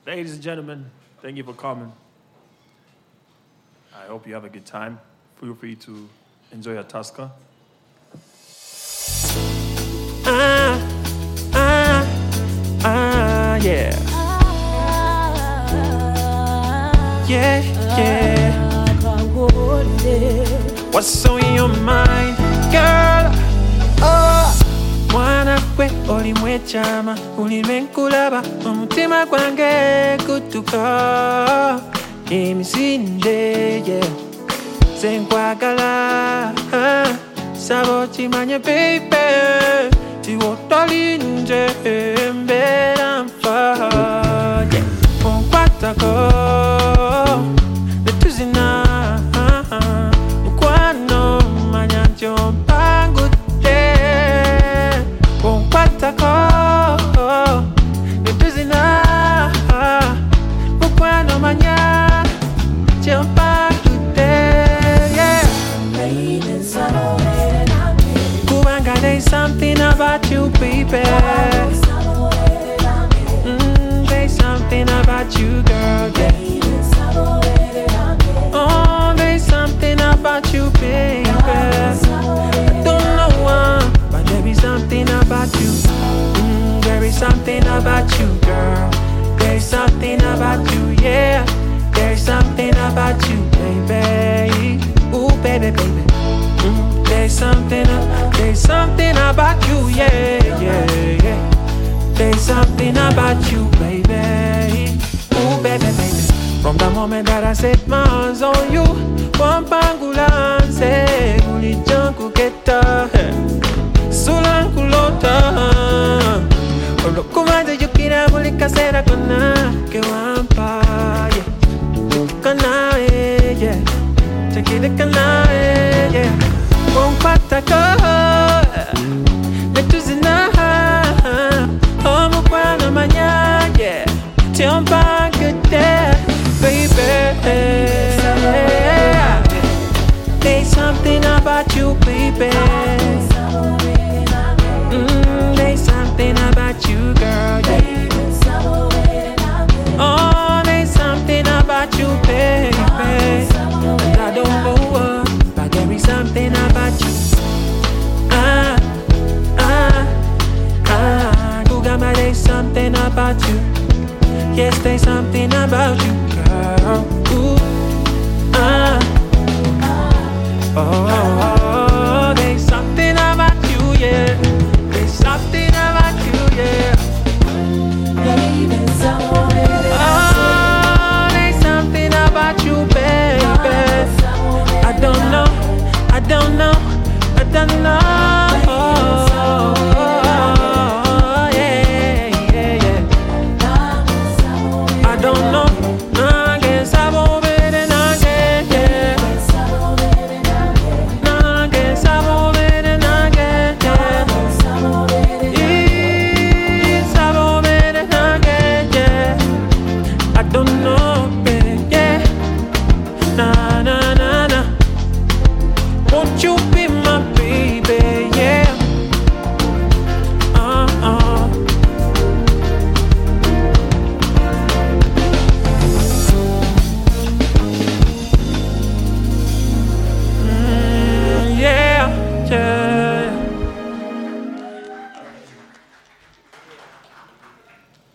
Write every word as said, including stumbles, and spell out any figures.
Ladies and gentlemen, thank you for coming. I hope you have a good time. Feel free to enjoy your Tusker. Ah, ah, ah, yeah. Yeah, yeah. What's on your mind, girl? Oh, mwana kwe olimwe chama ulimenkulaba omutima gwange kutuka emisinde, yeah. Senkwagala sabo chimanye baby tiwotolinje mbera mfa, yeah. Onkwatako letuzina mukwano manyanjo mpangute. Onkwatako letuzina mukwano manyanjo mpangute, yeah. Kubanga, there's something about you, baby. Mm, there's something about you, girl, yeah. Oh, there's something about you, baby. I don't know why, but there is something about you. Mm, there is something about you, girl. There's something about you, yeah. There's something about you, baby. Ooh, baby, baby. Mm, there's something, uh, there's something about you, yeah, yeah, yeah. There's something about you, baby. Ooh, baby, baby. From the moment that I set my hands on you, Wampangulanse, Ulijanku Keta, Sulankulota, Olokumande Yukina Mulika Sera Kana, Kewampa, yeah. Kana, yeah. Take it, Kana, yeah. Onkwatako letuzina omukwana manya, yeah. Tiompangute, baby. There's something about you, baby. Mm, there's something about you, girl, yeah. Oh, there's something about you, baby. And I don't know what, but there is something about you. Ah, ah, ah. Kugama, there's something about you. Yes, there's something about you, girl. Ooh, ah, oh, oh, oh.